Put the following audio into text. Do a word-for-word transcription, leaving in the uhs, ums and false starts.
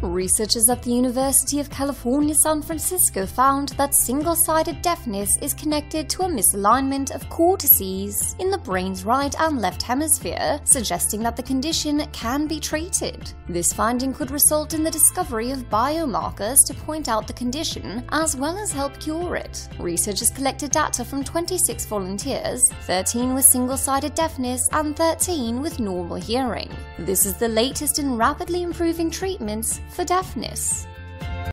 Researchers at the University of California, San Francisco found that single-sided deafness is connected to a misalignment of cortices in the brain's right and left hemisphere, suggesting that the condition can be treated. This finding could result in the discovery of biomarkers to point out the condition, as well as help cure it. Researchers collected data from twenty-six volunteers, thirteen with single-sided deafness and thirteen with normal hearing. This is the latest in rapidly improving treatments for deafness.